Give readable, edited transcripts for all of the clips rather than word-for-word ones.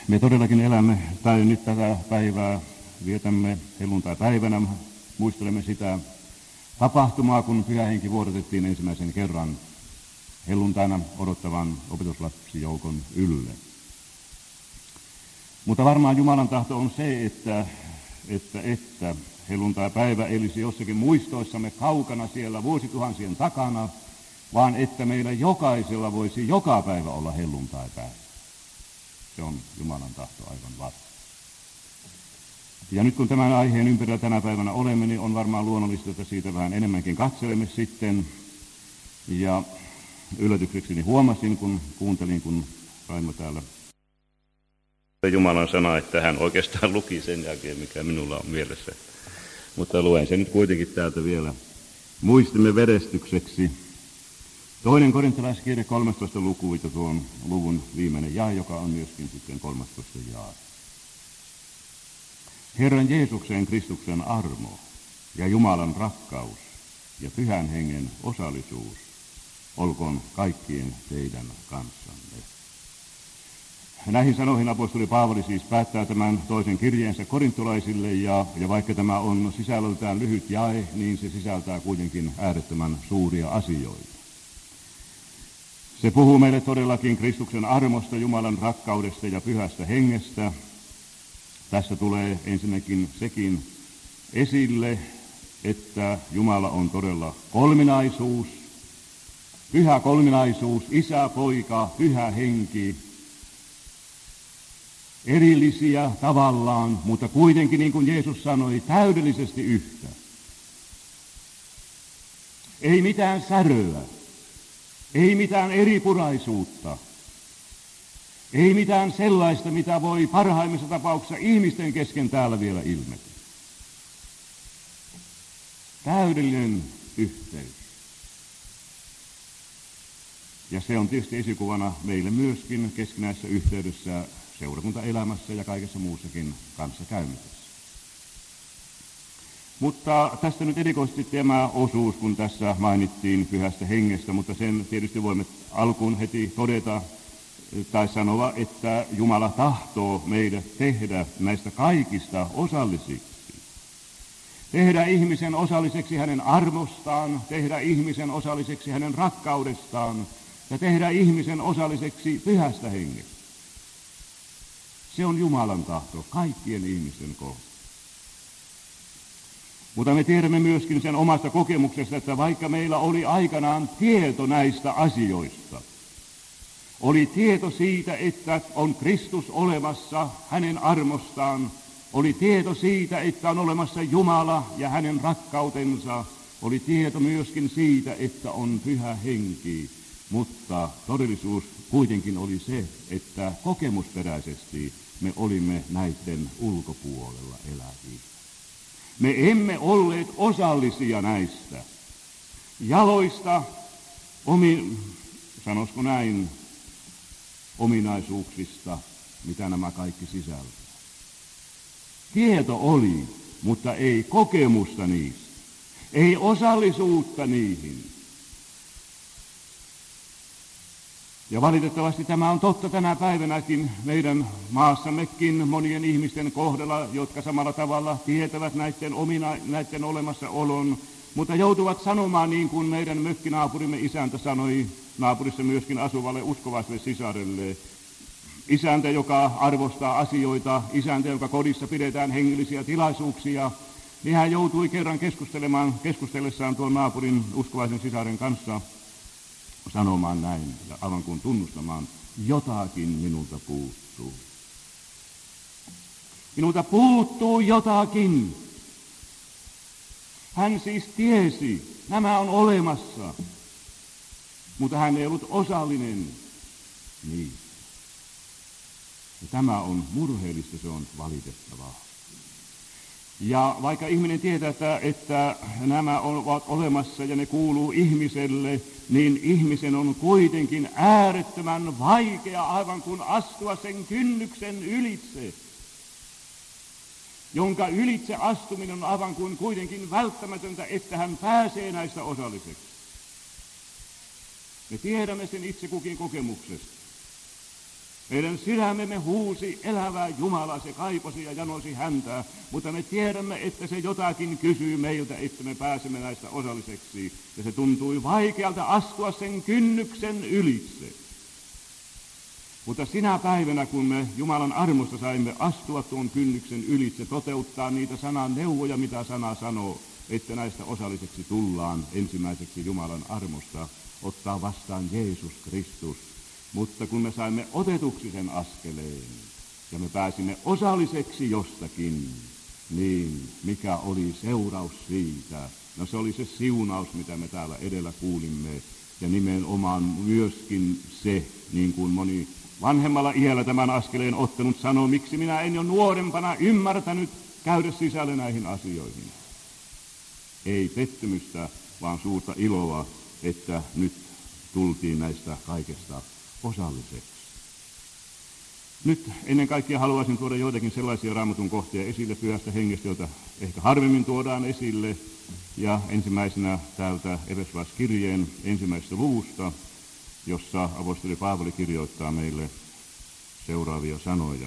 Me todellakin elämme, tai nyt tätä päivää vietämme helluntaipäivänä, muistelemme sitä tapahtumaa, kun Pyhä Henki vuodatettiin ensimmäisen kerran helluntaina odottavan opetuslapsijoukon ylle. Mutta varmaan Jumalan tahto on se, että helluntaipäivä elisi jossakin muistoissamme kaukana siellä vuosituhansien takana, vaan että meillä jokaisella voisi joka päivä olla helluntaipäivä. Se on Jumalan tahto aivan varma. Ja nyt kun tämän aiheen ympärillä tänä päivänä olemme, niin on varmaan luonnollista, että siitä vähän enemmänkin katselemme sitten. Ja yllätyksekseni huomasin, kun kuuntelin, kun Raimo täällä Jumalan sana, että hän oikeastaan luki sen jälkeen, mikä minulla on mielessä. Mutta luen sen nyt kuitenkin täältä vielä muistimme vedestykseksi. 2. Korintalaiskirja 13. luku, ja tuon luvun viimeinen jae, joka on myöskin sitten 13. jae. Herran Jeesuksen Kristuksen armo ja Jumalan rakkaus ja Pyhän Hengen osallisuus olkoon kaikkien teidän kanssanne. Näihin sanoihin apostoli Paavali siis päättää tämän toisen kirjeensä korintolaisille, ja vaikka tämä on sisällöltään lyhyt jae, niin se sisältää kuitenkin äärettömän suuria asioita. Se puhuu meille todellakin Kristuksen armosta, Jumalan rakkaudesta ja Pyhästä Hengestä. Tässä tulee ensinnäkin sekin esille, että Jumala on todella kolminaisuus, pyhä kolminaisuus, Isä, Poika, Pyhä Henki, erillisiä tavallaan, mutta kuitenkin niin kuin Jeesus sanoi, täydellisesti yhtä. Ei mitään säröä, ei mitään eripuraisuutta, ei mitään sellaista, mitä voi parhaimmissa tapauksissa ihmisten kesken täällä vielä ilmetä. Täydellinen yhteys. Ja se on tietysti esikuvana meille myöskin keskinäisessä yhteydessä seurakuntaelämässä ja kaikessa muussakin kanssakäymisessä. Mutta tästä nyt erikoisesti tämä osuus, kun tässä mainittiin Pyhästä Hengestä, mutta sen tietysti voimme alkuun heti todeta tai sanoa, että Jumala tahtoo meidät tehdä näistä kaikista osallisiksi. Tehdä ihmisen osalliseksi hänen armostaan, tehdä ihmisen osalliseksi hänen rakkaudestaan ja tehdä ihmisen osalliseksi Pyhästä Hengestä. Se on Jumalan tahto kaikkien ihmisten kohdalla. Mutta me tiedämme myöskin sen omasta kokemuksesta, että vaikka meillä oli aikanaan tieto näistä asioista, oli tieto siitä, että on Kristus olemassa hänen armostaan, oli tieto siitä, että on olemassa Jumala ja hänen rakkautensa, oli tieto myöskin siitä, että on Pyhä Henki, mutta todellisuus kuitenkin oli se, että kokemusperäisesti me olimme näiden ulkopuolella eläviä. Me emme olleet osallisia näistä jaloista, sanoisiko näin, ominaisuuksista, mitä nämä kaikki sisältää. Tieto oli, mutta ei kokemusta niistä, ei osallisuutta niihin. Ja valitettavasti tämä on totta tänä päivänäkin meidän maassammekin monien ihmisten kohdalla, jotka samalla tavalla tietävät näiden olemassaolon, mutta joutuvat sanomaan niin kuin meidän mökkinaapurimme isäntä sanoi naapurissa myöskin asuvalle uskovaiselle sisarelle. Isäntä, joka arvostaa asioita, isäntä, joka kodissa pidetään hengellisiä tilaisuuksia, niin hän joutui kerran keskustellessaan tuon naapurin uskovaisen sisaren kanssa sanomaan näin, ja aivan kuin tunnustamaan, jotakin minulta puuttuu. Minulta puuttuu jotakin. Hän siis tiesi, nämä on olemassa, mutta hän ei ollut osallinen niistä. Ja tämä on murheellista, se on valitettavaa. Ja vaikka ihminen tietää, että nämä ovat olemassa ja ne kuuluu ihmiselle, niin ihmisen on kuitenkin äärettömän vaikea aivan kuin astua sen kynnyksen ylitse, jonka ylitse astuminen on aivan kuin kuitenkin välttämätöntä, että hän pääsee näistä osalliseksi. Me tiedämme sen itse kukin kokemuksesta. Meidän sydämemme huusi elävää Jumalaa, se kaipasi ja janosi häntä, mutta me tiedämme, että se jotakin kysyy meiltä, että me pääsemme näistä osalliseksi. Ja se tuntui vaikealta astua sen kynnyksen ylitse. Mutta sinä päivänä, kun me Jumalan armosta saimme astua tuon kynnyksen ylitse, toteuttaa niitä sanan neuvoja, mitä sana sanoo, että näistä osalliseksi tullaan ensimmäiseksi Jumalan armosta, ottaa vastaan Jeesus Kristus. Mutta kun me saimme otetuksi sen askeleen ja me pääsimme osalliseksi jostakin, niin mikä oli seuraus siitä? No se oli se siunaus, mitä me täällä edellä kuulimme, ja nimenomaan myöskin se, niin kuin moni vanhemmalla iällä tämän askeleen ottanut sanoo, miksi minä en jo nuorempana ymmärtänyt käydä sisälle näihin asioihin. Ei pettymystä, vaan suurta iloa, että nyt tultiin näistä kaikesta osalliseksi. Nyt ennen kaikkea haluaisin tuoda joitakin sellaisia Raamatun kohtia esille Pyhästä Hengestä, joita ehkä harvemmin tuodaan esille. Ja ensimmäisenä täältä Efesolaiskirjeen 1. luvusta, jossa apostoli Paavali kirjoittaa meille seuraavia sanoja.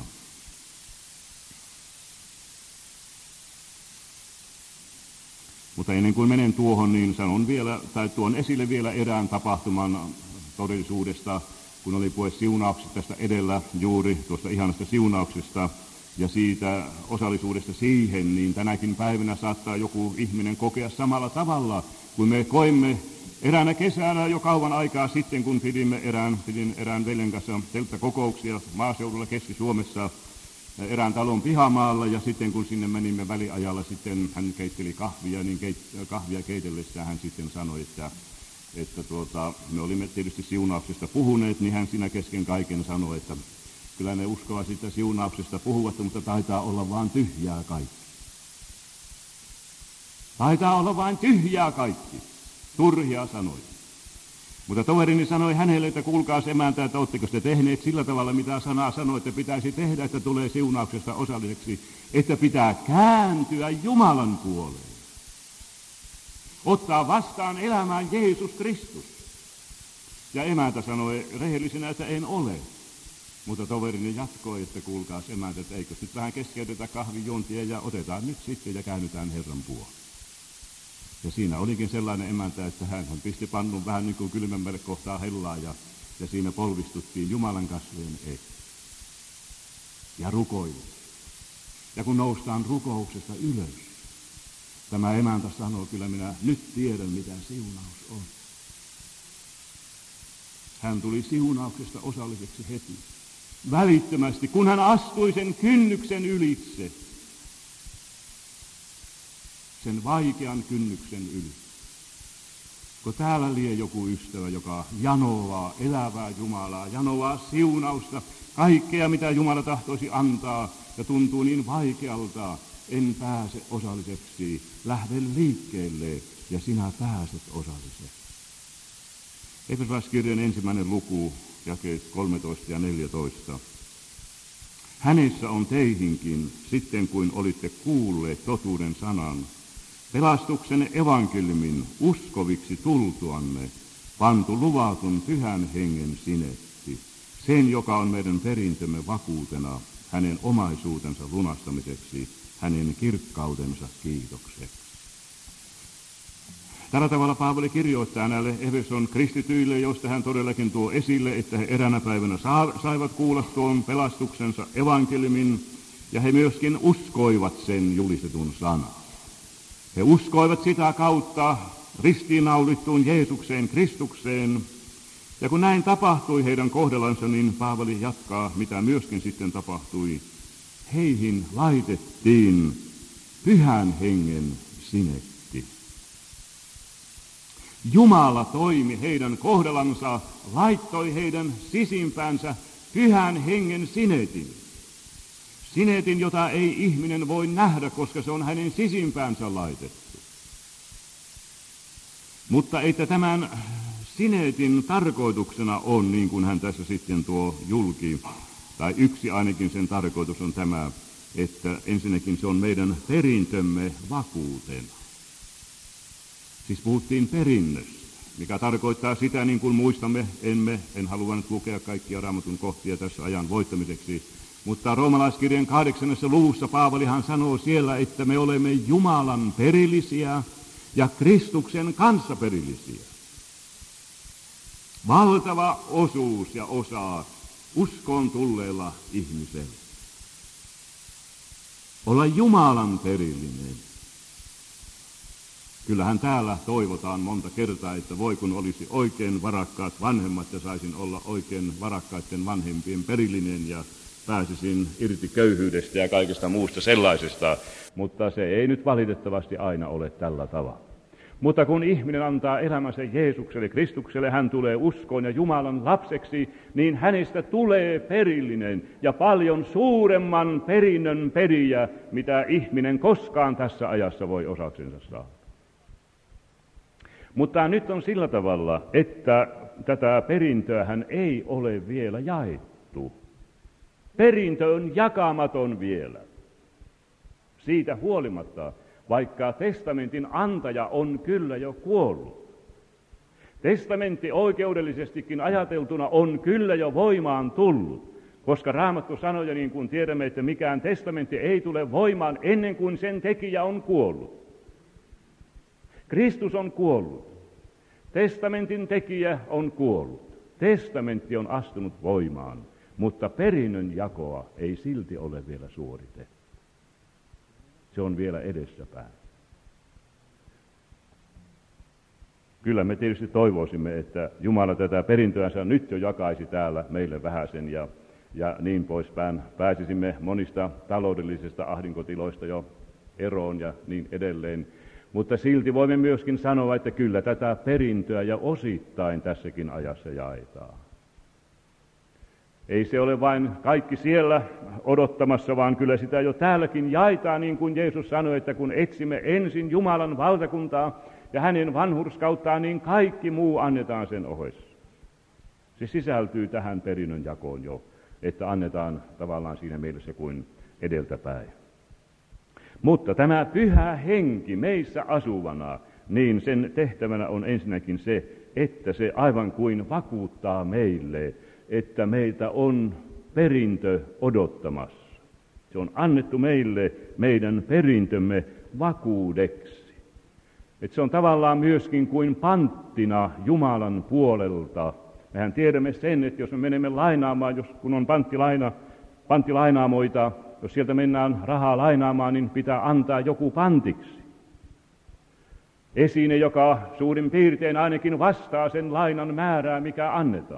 Mutta ennen kuin menen tuohon, niin sanon vielä, tai tuon esille vielä erään tapahtuman todellisuudesta, kun oli puhe siunauksesta tästä edellä juuri tuosta ihanasta siunauksesta ja siitä osallisuudesta siihen, niin tänäkin päivänä saattaa joku ihminen kokea samalla tavalla, kun me koimme eräänä kesänä jo kauan aikaa sitten, kun pidin erään veljen kanssa telttakokouksia maaseudulla Keski-Suomessa erään talon pihamaalla, ja sitten kun sinne menimme väliajalla, sitten hän keitteli kahvia, niin kahvia keitellessään hän sitten sanoi, että me olimme tietysti siunauksesta puhuneet, niin hän siinä kesken kaiken sanoi, että kyllä ne uskovat sitä siunauksesta puhuvat, mutta taitaa olla vain tyhjää kaikki. Taitaa olla vain tyhjää kaikki. Turhia sanoja. Mutta toverini sanoi hänelle, että kuulkaas emäntä, että oletteko te tehneet sillä tavalla, mitä sana sanoi, että pitäisi tehdä, että tulee siunauksesta osalliseksi, että pitää kääntyä Jumalan puoleen. Ottaa vastaan elämään Jeesus Kristus. Ja emäntä sanoi rehellisenä, että en ole. Mutta toverini jatkoi, että kuulkaas emäntä, että eikö nyt vähän keskeytetä kahvijuontia ja otetaan nyt sitten ja käännytään Herran puoleen. Ja siinä olikin sellainen emäntä, että hän pisti pannun vähän niin kuin kylmemmälle kohtaa hellaa ja siinä polvistuttiin Jumalan kasvojen eteen. Ja rukoiltiin. Ja kun noustaan rukouksesta ylös, tämä emäntä sanoo, kyllä minä nyt tiedän, mitä siunaus on. Hän tuli siunauksesta osalliseksi heti. Välittömästi, kun hän astui sen kynnyksen ylitse. Sen vaikean kynnyksen yli. Kun täällä lie joku ystävä, joka janoaa elävää Jumalaa, janoaa siunausta, kaikkea mitä Jumala tahtoisi antaa, ja tuntuu niin vaikealta, en pääse osalliseksi, lähde liikkeelle, ja sinä pääset osalliseksi. Efesolaiskirjan 1. luku, jakeet 13 ja 14. Hänessä on teihinkin, sitten kuin olitte kuulleet totuuden sanan, pelastuksen evankeliumin uskoviksi tultuanne, pantu luvatun Pyhän Hengen sinetti, sen joka on meidän perintömme vakuutena, hänen omaisuutensa lunastamiseksi, hänen kirkkautensa kiitokseksi. Tällä tavalla Paavali kirjoittaa näille Efeson kristityille, joista hän todellakin tuo esille, että he eräänä päivänä saivat kuulla tuon pelastuksensa evankeliumin, ja he myöskin uskoivat sen julistetun sanan. He uskoivat sitä kautta ristiinnaulittuun Jeesukseen, Kristukseen, ja kun näin tapahtui heidän kohdallansa, niin Paavali jatkaa, mitä myöskin sitten tapahtui. Heihin laitettiin Pyhän Hengen sinetti. Jumala toimi heidän kohdallansa, laittoi heidän sisimpäänsä Pyhän Hengen sinetin. Sinetin, jota ei ihminen voi nähdä, koska se on hänen sisimpäänsä laitettu. Mutta että tämän sinetin tarkoituksena on, niin kuin hän tässä sitten tuo julki, tai yksi ainakin sen tarkoitus on tämä, että ensinnäkin se on meidän perintömme vakuutena. Siis puhuttiin perinnöstä. mikä tarkoittaa sitä, niin kuin muistamme, en halua nyt lukea kaikkia Raamatun kohtia tässä ajan voittamiseksi, mutta Roomalaiskirjan 8. luvussa Paavalihan sanoo siellä, että me olemme Jumalan perillisiä ja Kristuksen kanssa perillisiä. Valtava osuus ja osa uskoon tulleella ihmisellä. Olla Jumalan perillinen. Kyllähän täällä toivotaan monta kertaa, että voi kun olisi oikein varakkaat vanhemmat ja saisin olla oikein varakkaiden vanhempien perillinen ja pääsisin irti köyhyydestä ja kaikesta muusta sellaisesta, mutta se ei nyt valitettavasti aina ole tällä tavalla. Mutta kun ihminen antaa elämänsä Jeesukselle, Kristukselle, hän tulee uskoon ja Jumalan lapseksi, niin hänestä tulee perillinen ja paljon suuremman perinnön perijä, mitä ihminen koskaan tässä ajassa voi osaksensa saada. Mutta nyt on sillä tavalla, että tätä perintöähän ei ole vielä jaettu. Perintö on jakamaton vielä. Siitä huolimatta, vaikka testamentin antaja on kyllä jo kuollut. Testamentti oikeudellisestikin ajateltuna on kyllä jo voimaan tullut, koska Raamattu sanoo, ja niin kuin tiedämme, että mikään testamentti ei tule voimaan ennen kuin sen tekijä on kuollut. Kristus on kuollut. Testamentin tekijä on kuollut. Testamentti on astunut voimaan, mutta perinnön jakoa ei silti ole vielä suoritettu. Se on vielä edessäpäin. Kyllä me tietysti toivoisimme, että Jumala tätä perintöänsä nyt jo jakaisi täällä meille vähäsen ja niin poispäin. Pääsisimme monista taloudellisista ahdinkotiloista jo eroon ja niin edelleen. Mutta silti voimme myöskin sanoa, että kyllä tätä perintöä ja osittain tässäkin ajassa jaetaan. Ei se ole vain kaikki siellä odottamassa, vaan kyllä sitä jo täälläkin jaetaan, niin kuin Jeesus sanoi, että kun etsimme ensin Jumalan valtakuntaa ja hänen vanhurskauttaan, niin kaikki muu annetaan sen ohessa. Se sisältyy tähän perinnön jakoon jo, että annetaan tavallaan siinä mielessä kuin edeltäpäin. Mutta tämä pyhä henki meissä asuvana, niin sen tehtävänä on ensinnäkin se, että se aivan kuin vakuuttaa meille, että meitä on perintö odottamassa. Se on annettu meille meidän perintömme vakuudeksi. Että se on tavallaan myöskin kuin panttina Jumalan puolelta. Mehän tiedämme sen, että jos me menemme lainaamaan, kun on panttilainaamoita, jos sieltä mennään rahaa lainaamaan, niin pitää antaa joku pantiksi. Esine, joka suurin piirtein ainakin vastaa sen lainan määrää, mikä annetaan.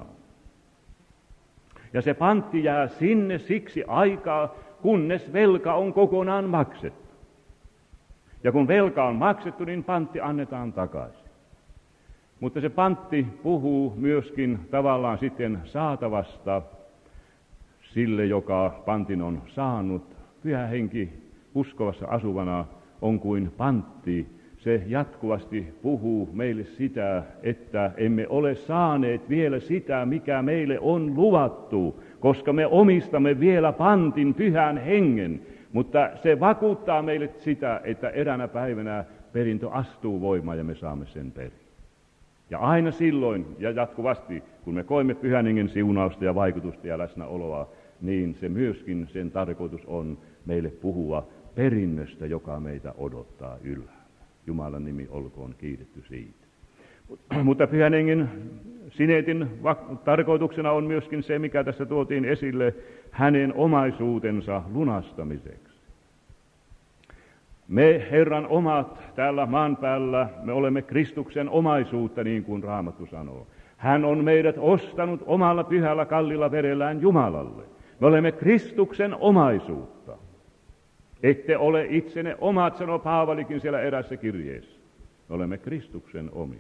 Ja se pantti jää sinne siksi aikaa, kunnes velka on kokonaan maksettu. Ja kun velka on maksettu, niin pantti annetaan takaisin. Mutta se pantti puhuu myöskin tavallaan sitten saatavasta sille, joka pantin on saanut. Pyhä henki uskovassa asuvana on kuin pantti. Se jatkuvasti puhuu meille sitä, että emme ole saaneet vielä sitä, mikä meille on luvattu, koska me omistamme vielä pantin pyhän hengen. Mutta se vakuuttaa meille sitä, että eräänä päivänä perintö astuu voimaan ja me saamme sen perin. Ja aina silloin ja jatkuvasti, kun me koemme pyhän hengen siunausta ja vaikutusta ja läsnäoloa, niin se myöskin sen tarkoitus on meille puhua perinnöstä, joka meitä odottaa ylhäällä. Jumalan nimi olkoon kiitetty siitä. Mutta pyhän hengen sinetin tarkoituksena on myöskin se, mikä tässä tuotiin esille, hänen omaisuutensa lunastamiseksi. Me Herran omat täällä maan päällä, me olemme Kristuksen omaisuutta, niin kuin Raamattu sanoo. Hän on meidät ostanut omalla pyhällä kallilla verellään Jumalalle. Me olemme Kristuksen omaisuutta. Ette ole itsenne omat, sanoo Paavalikin siellä erässä kirjeessä. Me olemme Kristuksen omi.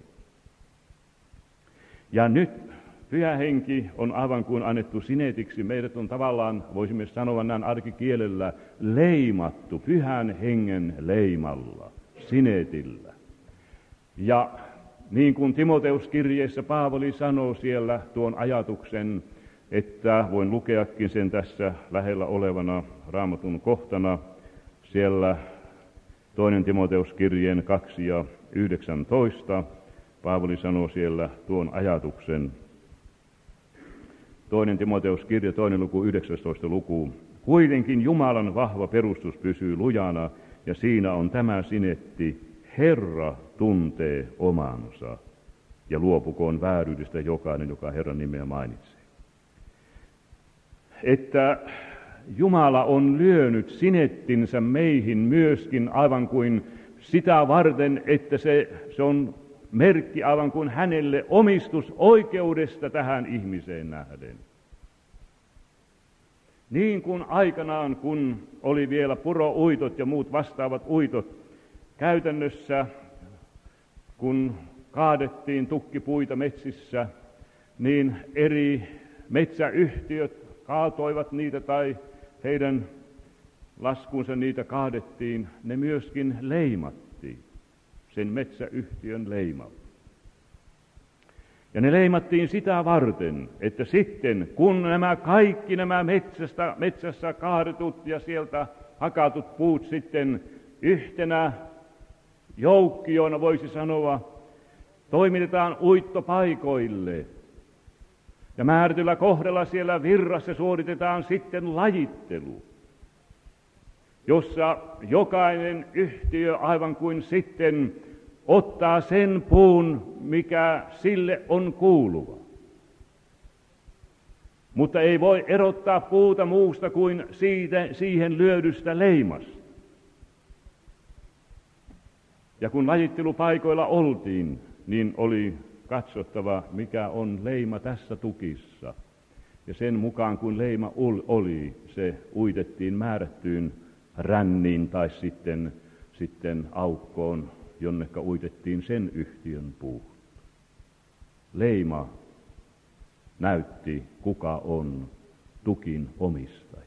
Ja nyt pyhä henki on aivan kuin annettu sinetiksi. Meidät on tavallaan, voisimme sanoa näin arkikielellä, leimattu pyhän hengen leimalla, sinetillä. Ja niin kuin Timoteuskirjeessä Paavali sanoo siellä tuon ajatuksen, että voin lukeakin sen tässä lähellä olevana Raamatun kohtana, siellä 2. Timoteuskirjeen 2 ja 19, Paavali sanoo siellä tuon ajatuksen. 2. Timoteuskirja, 2. luku, 19. luku. Kuitenkin Jumalan vahva perustus pysyy lujana, ja siinä on tämä sinetti: Herra tuntee omansa, ja luopukoon vääryydestä jokainen, joka Herran nimeä mainitsee. Että Jumala on lyönyt sinettinsä meihin myöskin aivan kuin sitä varten, että se on merkki aivan kuin hänelle omistusoikeudesta tähän ihmiseen nähden. Niin kuin aikanaan, kun oli vielä purouitot ja muut vastaavat uitot, käytännössä kun kaadettiin tukkipuita metsissä, niin eri metsäyhtiöt kaatoivat niitä tai heidän laskunsa niitä kaadettiin, ne myöskin leimattiin, sen metsäyhtiön leimalla. Ja ne leimattiin sitä varten, että sitten kun kaikki nämä metsässä kaadetut ja sieltä hakatut puut sitten yhtenä joukkiona, voisi sanoa, toimitetaan uittopaikoille. Ja määrätyllä kohdalla siellä virrassa suoritetaan sitten lajittelu, jossa jokainen yhtiö aivan kuin sitten ottaa sen puun, mikä sille on kuuluva. Mutta ei voi erottaa puuta muusta kuin siihen lyödystä leimasta. Ja kun lajittelupaikoilla oltiin, niin oli katsottava, mikä on leima tässä tukissa. Ja sen mukaan, kun leima oli, se uitettiin määrättyyn ränniin tai sitten aukkoon, jonnekka uitettiin sen yhtiön puu. Leima näytti, kuka on tukin omistaja.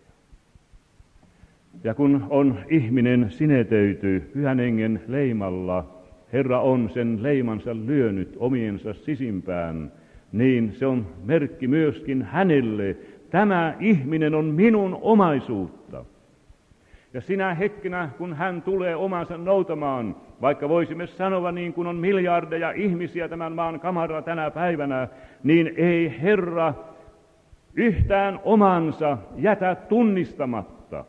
Ja kun on ihminen sinetöity Pyhän Hengen leimalla, Herra on sen leimansa lyönyt omiensa sisimpään, niin se on merkki myöskin hänelle. Tämä ihminen on minun omaisuutta. Ja sinä hetkenä, kun hän tulee omansa noutamaan, vaikka voisimme sanoa niin kuin on miljardeja ihmisiä tämän maan kamaralla tänä päivänä, niin ei Herra yhtään omansa jätä tunnistamatta,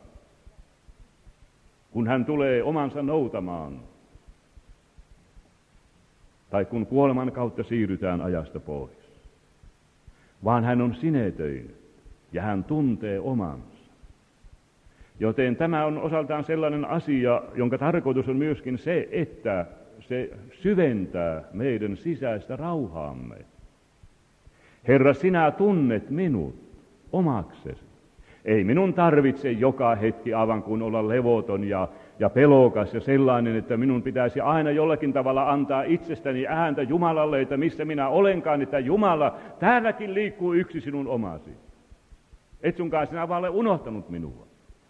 kun hän tulee omansa noutamaan. Tai kun kuoleman kautta siirrytään ajasta pois. Vaan hän on sinetöinyt ja hän tuntee omansa. Joten tämä on osaltaan sellainen asia, jonka tarkoitus on myöskin se, että se syventää meidän sisäistä rauhaamme. Herra, sinä tunnet minut omaksesi. Ei minun tarvitse joka hetki aivan kuin olla levoton ja pelokas ja sellainen, että minun pitäisi aina jollakin tavalla antaa itsestäni ääntä Jumalalle, että missä minä olenkaan, että Jumala, täälläkin liikkuu yksi sinun omasi. Et sunkaan sinä vaan ole unohtanut minua.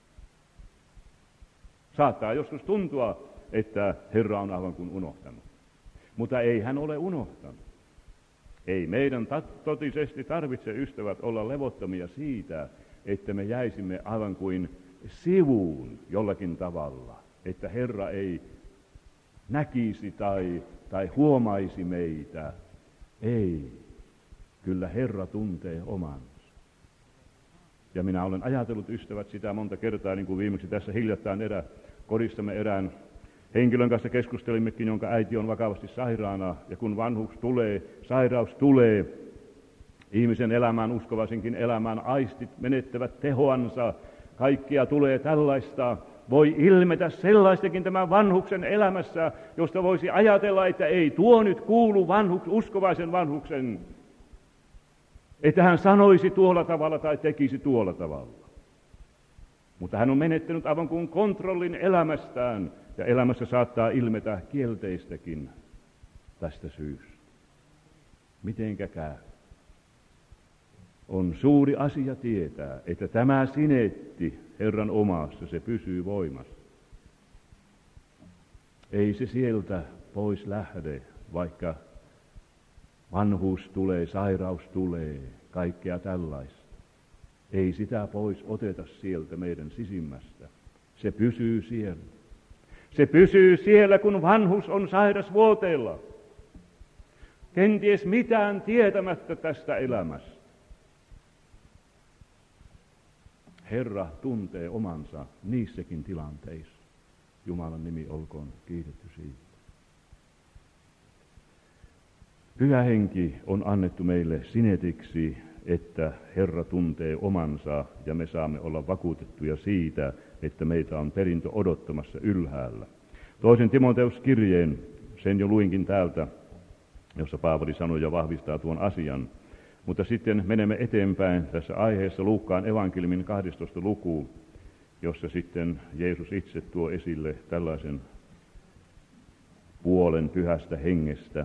Saattaa joskus tuntua, että Herra on aivan kuin unohtanut. Mutta ei hän ole unohtanut. Ei meidän totisesti tarvitse, ystävät, olla levottomia siitä, että me jäisimme aivan kuin sivuun jollakin tavalla, että Herra ei näkisi tai huomaisi meitä. Ei, kyllä Herra tuntee omansa. Ja minä olen ajatellut, ystävät, sitä monta kertaa, niin kuin viimeksi tässä hiljattain kodissamme erään henkilön kanssa keskustelimmekin, jonka äiti on vakavasti sairaana, ja kun vanhuus tulee, sairaus tulee, ihmisen elämään, uskovaisenkin elämään, aistit menettävät tehoansa, kaikkia tulee tällaista, voi ilmetä sellaistakin tämän vanhuksen elämässä, josta voisi ajatella, että ei tuo nyt kuulu uskovaisen vanhuksen, että hän sanoisi tuolla tavalla tai tekisi tuolla tavalla. Mutta hän on menettänyt aivan kuin kontrollin elämästään, ja elämässä saattaa ilmetä kielteistäkin tästä syystä. Mitenkä käy? On suuri asia tietää, että tämä sinetti Herran omassa, se pysyy voimassa. Ei se sieltä pois lähde, vaikka vanhuus tulee, sairaus tulee, kaikkea tällaista. Ei sitä pois oteta sieltä meidän sisimmästä. Se pysyy siellä. Se pysyy siellä, kun vanhus on sairasvuoteella. kenties mitään tietämättä tästä elämästä. Herra tuntee omansa niissäkin tilanteissa. Jumalan nimi olkoon kiitetty siitä. Pyhä Henki on annettu meille sinetiksi, että Herra tuntee omansa ja me saamme olla vakuutettuja siitä, että meitä on perintö odottamassa ylhäällä. 2. Timoteus-kirjeen, sen jo luinkin täältä, jossa Paavali sanoi ja vahvistaa tuon asian. Mutta sitten menemme eteenpäin tässä aiheessa Luukkaan evankeliumin 12. lukuun, jossa sitten Jeesus itse tuo esille tällaisen puolen pyhästä hengestä.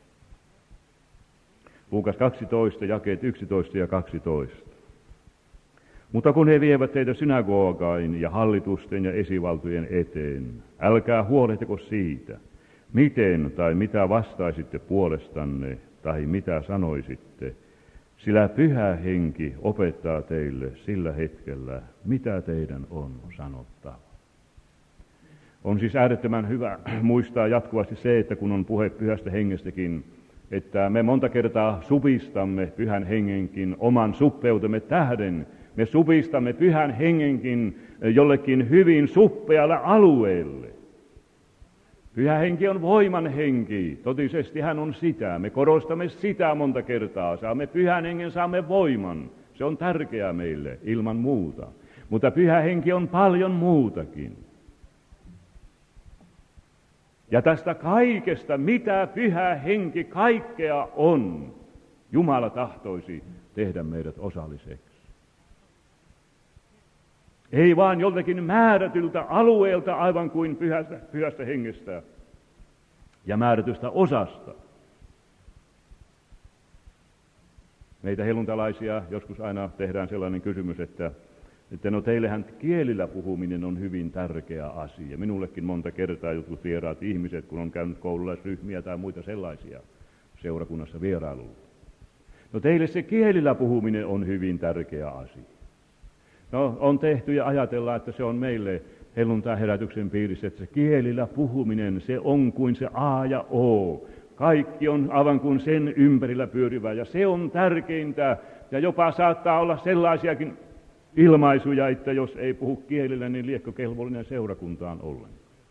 Luukas 12, jakeet 11 ja 12. Mutta kun he vievät teitä synagogain ja hallitusten ja esivaltojen eteen, älkää huolehtiko siitä, miten tai mitä vastaisitte puolestanne tai mitä sanoisitte, sillä Pyhä Henki opettaa teille sillä hetkellä, mitä teidän on sanottava. On siis äärettömän hyvä muistaa jatkuvasti se, että kun on puhe Pyhästä Hengestäkin, että me monta kertaa supistamme Pyhän Hengenkin oman suppeutemme tähden. Me supistamme Pyhän Hengenkin jollekin hyvin suppealle alueelle. Pyhä Henki on voiman henki. Totisesti hän on sitä. Me korostamme sitä monta kertaa. Saamme Pyhän Hengen, saamme voiman. Se on tärkeää meille ilman muuta. Mutta Pyhä Henki on paljon muutakin. Ja tästä kaikesta, mitä Pyhä Henki kaikkea on, Jumala tahtoisi tehdä meidät osalliseksi. Ei vaan joltakin määrätyltä alueelta aivan kuin pyhästä hengestä ja määrätystä osasta. Meitä helluntalaisia joskus aina tehdään sellainen kysymys, että no teillehän kielillä puhuminen on hyvin tärkeä asia. Minullekin monta kertaa jotkut vieraat ihmiset, kun on käynyt koululaisryhmiä tai muita sellaisia seurakunnassa vierailulla. No teille se kielillä puhuminen on hyvin tärkeä asia. No on tehty ja ajatellaan, että se on meille helluntai-herätyksen piirissä, että se kielillä puhuminen, se on kuin se A ja O. Kaikki on aivan kuin sen ympärillä pyörivää ja se on tärkeintä ja jopa saattaa olla sellaisiakin ilmaisuja, että jos ei puhu kielillä, niin liekö kelvollinen seurakuntaan ollenkaan.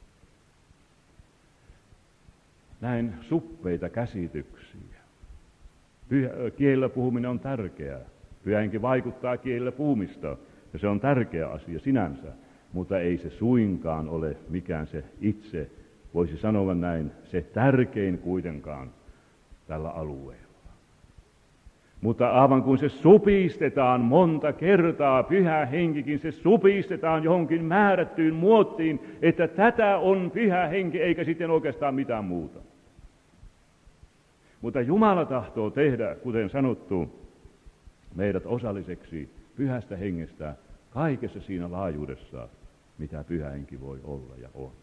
Näin suppeita käsityksiä. Kielellä puhuminen on tärkeää. Pyhä Henki vaikuttaa kielellä puhumista, ja se on tärkeä asia sinänsä, mutta ei se suinkaan ole mikään se itse, voisi sanoa näin, se tärkein kuitenkaan tällä alueella. Mutta aivan kun se supistetaan monta kertaa, Pyhä Henkikin, se supistetaan johonkin määrättyyn muottiin, että tätä on Pyhä Henki, eikä sitten oikeastaan mitään muuta. Mutta Jumala tahtoo tehdä, kuten sanottu, meidät osalliseksi Pyhästä Hengestä kaikessa siinä laajuudessa, mitä Pyhä Henki voi olla ja on.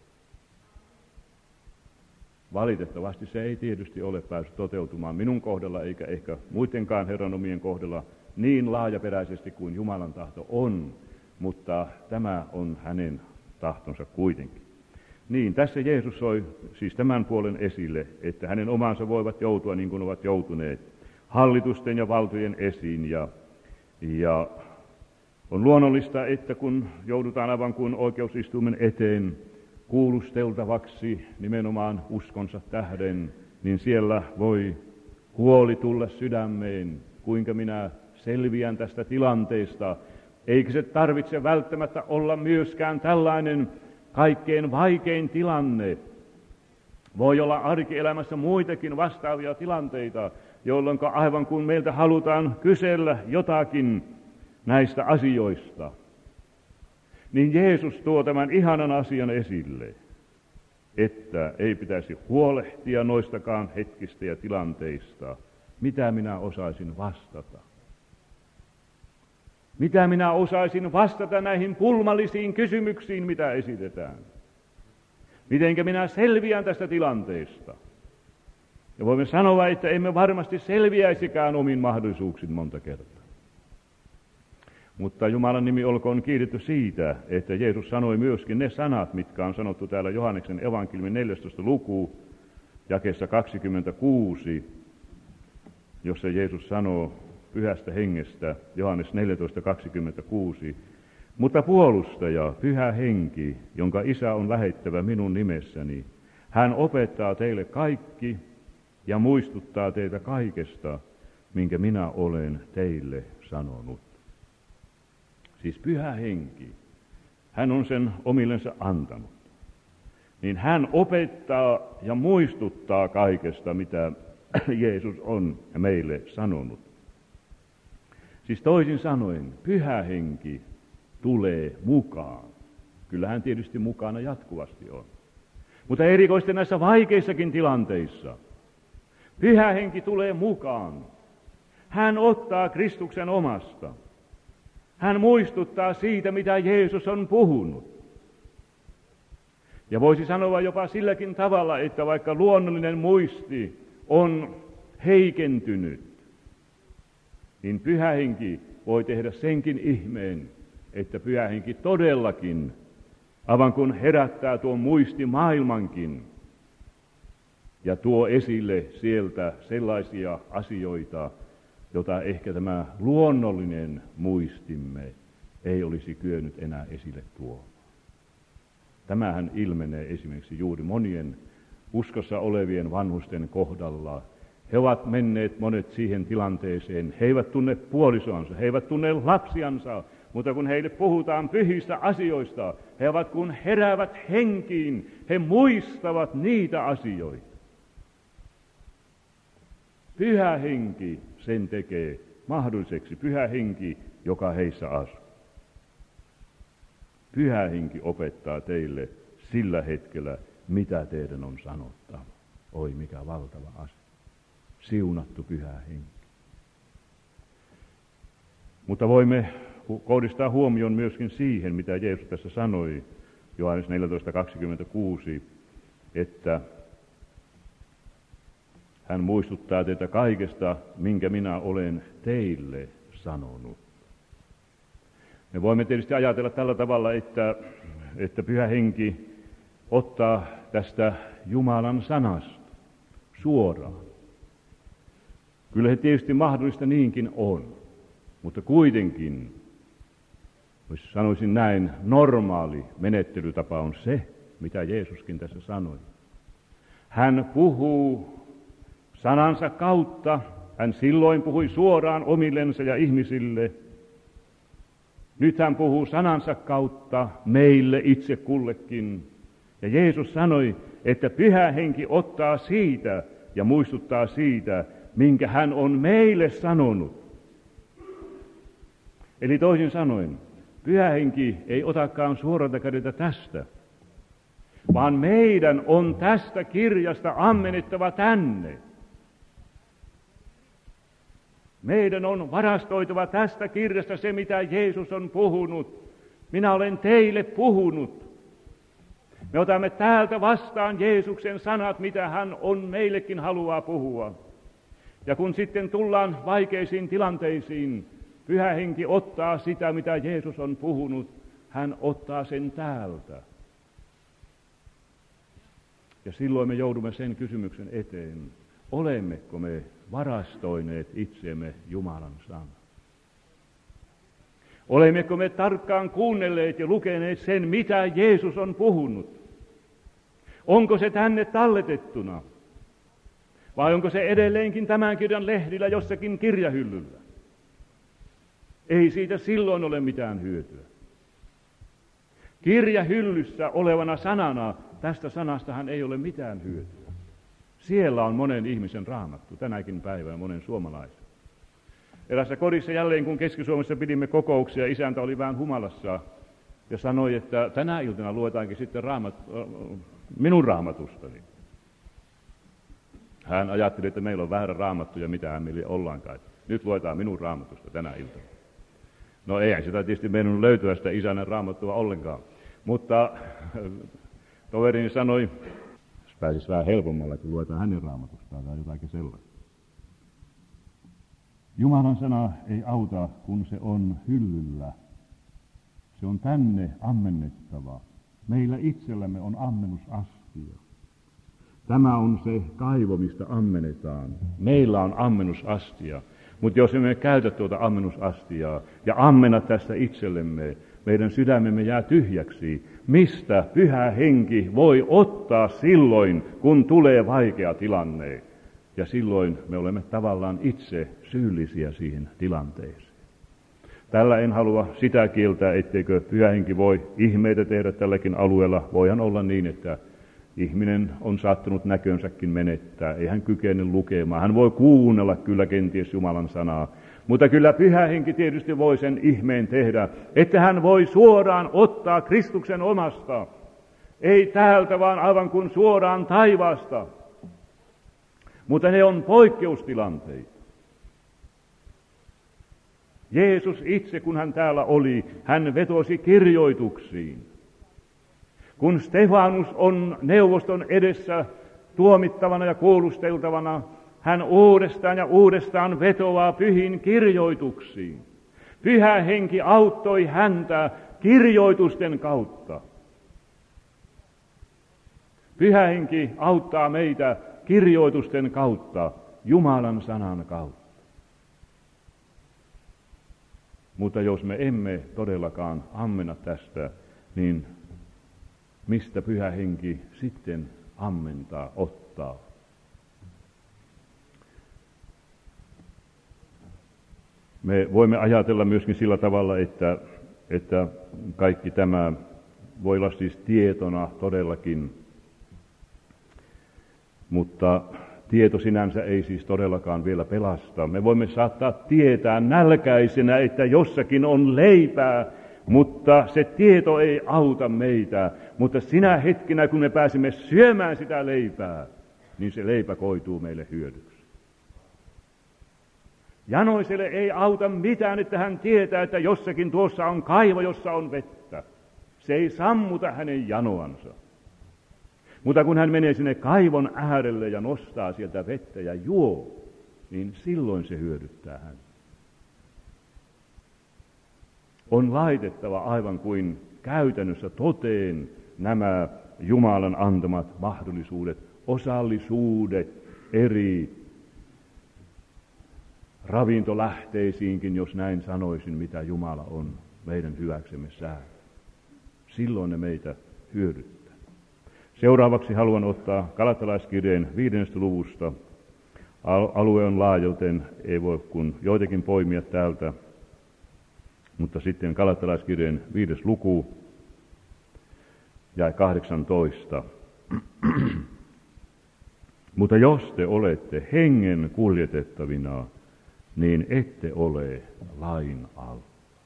Valitettavasti se ei tietysti ole päässyt toteutumaan minun kohdalla, eikä ehkä muidenkaan Herran omien kohdalla niin laajaperäisesti kuin Jumalan tahto on, mutta tämä on hänen tahtonsa kuitenkin. Niin, tässä Jeesus soi siis tämän puolen esille, että hänen omansa voivat joutua niin kuin ovat joutuneet hallitusten ja valtojen esiin. Ja on luonnollista, että kun joudutaan aivan kuin oikeusistuimen eteen kuulusteltavaksi nimenomaan uskonsa tähden, niin siellä voi huoli tulla sydämeen, kuinka minä selviän tästä tilanteesta. Eikä se tarvitse välttämättä olla myöskään tällainen kaikkein vaikein tilanne. Voi olla arkielämässä muitakin vastaavia tilanteita, jolloin aivan kun meiltä halutaan kysellä jotakin näistä asioista, niin Jeesus tuo tämän ihanan asian esille, että ei pitäisi huolehtia noistakaan hetkistä ja tilanteista, mitä minä osaisin vastata. Mitä minä osaisin vastata näihin pulmallisiin kysymyksiin, mitä esitetään. Mitenkä minä selviän tästä tilanteesta. Ja voimme sanoa, että emme varmasti selviäisikään omin mahdollisuuksin monta kertaa. Mutta Jumalan nimi olkoon kiitetty siitä, että Jeesus sanoi myöskin ne sanat, mitkä on sanottu täällä Johanneksen evankeliumin 14. luku, jakeessa 26, jossa Jeesus sanoo Pyhästä Hengestä, Johannes 14:26, mutta puolustaja, Pyhä Henki, jonka Isä on lähettävä minun nimessäni, hän opettaa teille kaikki ja muistuttaa teitä kaikesta, minkä minä olen teille sanonut. Siis Pyhä Henki, hän on sen omillensa antanut. Niin hän opettaa ja muistuttaa kaikesta, mitä Jeesus on meille sanonut. Siis toisin sanoen, Pyhä Henki tulee mukaan. Kyllä hän tietysti mukana jatkuvasti on. Mutta erikoisesti näissä vaikeissakin tilanteissa Pyhä Henki tulee mukaan. Hän ottaa Kristuksen omasta. Hän muistuttaa siitä, mitä Jeesus on puhunut. Ja voisi sanoa jopa silläkin tavalla, että vaikka luonnollinen muisti on heikentynyt, niin Pyhä Henki voi tehdä senkin ihmeen, että Pyhä Henki todellakin, aivan kun herättää tuon muistimaailmankin ja tuo esille sieltä sellaisia asioita, jota ehkä tämä luonnollinen muistimme ei olisi kyennyt enää esille tuomaan. Tämähän ilmenee esimerkiksi juuri monien uskossa olevien vanhusten kohdalla. He ovat menneet monet siihen tilanteeseen. He eivät tunne puolisoansa, he eivät tunne lapsiansa, mutta kun heille puhutaan pyhistä asioista, he ovat kun heräävät henkiin, he muistavat niitä asioita. Pyhä Henki sen tekee mahdolliseksi, Pyhä Henki, joka heissä asuu. Pyhä Henki opettaa teille sillä hetkellä, mitä teidän on sanottava. Oi, mikä valtava asia. Siunattu Pyhä Henki. Mutta voimme kohdistaa huomion myöskin siihen, mitä Jeesus tässä sanoi, Johannes 14:26, että hän muistuttaa teitä kaikesta, minkä minä olen teille sanonut. Me voimme tietysti ajatella tällä tavalla, että Pyhä Henki ottaa tästä Jumalan sanasta suoraan. Kyllä se tietysti mahdollista niinkin on, mutta kuitenkin, jos sanoisin näin, normaali menettelytapa on se, mitä Jeesuskin tässä sanoi. Hän puhuu sanansa kautta, hän silloin puhui suoraan omillensa ja ihmisille. Nyt hän puhuu sanansa kautta meille itse kullekin. Ja Jeesus sanoi, että Pyhä Henki ottaa siitä ja muistuttaa siitä, minkä hän on meille sanonut. Eli toisin sanoen, Pyhä Henki ei otakaan suoralta kädeltä tästä, vaan meidän on tästä kirjasta ammennettava tänne. Meidän on varastoitava tästä kirjasta se, mitä Jeesus on puhunut. Minä olen teille puhunut. Me otamme täältä vastaan Jeesuksen sanat, mitä hän on meillekin haluaa puhua. Ja kun sitten tullaan vaikeisiin tilanteisiin, Pyhä Henki ottaa sitä, mitä Jeesus on puhunut. Hän ottaa sen täältä. Ja silloin me joudumme sen kysymyksen eteen. Olemmeko me varastoineet itseemme Jumalan sanan? Olemmeko me tarkkaan kuunnelleet ja lukeneet sen, mitä Jeesus on puhunut? Onko se tänne talletettuna? Vai onko se edelleenkin tämän kirjan lehdillä jossakin kirjahyllyllä? Ei siitä silloin ole mitään hyötyä. Kirjahyllyssä olevana sanana, tästä sanastahan ei ole mitään hyötyä. Siellä on monen ihmisen raamattu, tänäkin päivänä monen suomalaisen. Erässä kodissa jälleen, kun Keski-Suomessa pidimme kokouksia, isäntä oli vähän humalassa ja sanoi, että tänä iltana luetaankin sitten minun raamatustani. Hän ajatteli, että meillä on väärä raamattu ja mitään meillä ei ollaankaan. Nyt luetaan minun raamatusta tänä iltana. No eihän sitä tietysti meidän löytyä sitä isännän raamattua ollenkaan. Mutta toverini sanoi, jos pääsisi vähän helpommalla, kun luetaan hänen raamatustaan tai jotakin sellaista. Jumalan sana ei auta, kun se on hyllyllä. Se on tänne ammennettava. Meillä itsellämme on ammennusastia. Tämä on se kaivo, mistä ammennetaan. Meillä on ammennusastia, mutta jos emme käytä tuota ammennusastiaa ja ammenna tästä itsellemme, meidän sydämemme jää tyhjäksi. Mistä Pyhä Henki voi ottaa silloin, kun tulee vaikea tilanne? Ja silloin me olemme tavallaan itse syyllisiä siihen tilanteeseen. Tällä en halua sitä kieltää, etteikö Pyhä Henki voi ihmeitä tehdä tälläkin alueella. Voihan olla niin, että ihminen on saattanut näkönsäkin menettää, ei hän kykene lukemaan. Hän voi kuunnella kyllä kenties Jumalan sanaa, mutta kyllä Pyhä Henki tietysti voi sen ihmeen tehdä, että hän voi suoraan ottaa Kristuksen omasta. Ei täältä, vaan aivan kuin suoraan taivaasta. Mutta ne on poikkeustilanteita. Jeesus itse, kun hän täällä oli, hän vetosi kirjoituksiin. Kun Stefanus on neuvoston edessä tuomittavana ja kuulusteltavana, hän uudestaan ja uudestaan vetoaa pyhiin kirjoituksiin. Pyhä Henki auttoi häntä kirjoitusten kautta. Pyhä Henki auttaa meitä kirjoitusten kautta, Jumalan sanan kautta. Mutta jos me emme todellakaan ammenna tästä, niin mistä Pyhä Henki sitten ammentaa, ottaa? Me voimme ajatella myöskin sillä tavalla, että kaikki tämä voi olla siis tietona todellakin, mutta tieto sinänsä ei siis todellakaan vielä pelasta. Me voimme saattaa tietää nälkäisenä, että jossakin on leipää, mutta se tieto ei auta meitä. Mutta sinä hetkinä, kun me pääsemme syömään sitä leipää, niin se leipä koituu meille hyödyksi. Janoiselle ei auta mitään, että hän tietää, että jossakin tuossa on kaivo, jossa on vettä. Se ei sammuta hänen janoansa. Mutta kun hän menee sinne kaivon äärelle ja nostaa sieltä vettä ja juo, niin silloin se hyödyttää häntä. On laitettava aivan kuin käytännössä toteen nämä Jumalan antamat mahdollisuudet, osallisuudet eri ravintolähteisiinkin, jos näin sanoisin, mitä Jumala on meidän hyväksemme säädä. Silloin ne meitä hyödyttää. Seuraavaksi haluan ottaa Galatalaiskirjeen 5. luvusta. Alue on laaja, joten ei voi kun joitakin poimia täältä. Mutta sitten Galatalaiskirjeen 5. luku ja 18. Mutta jos te olette hengen kuljetettavina, niin ette ole lain alla.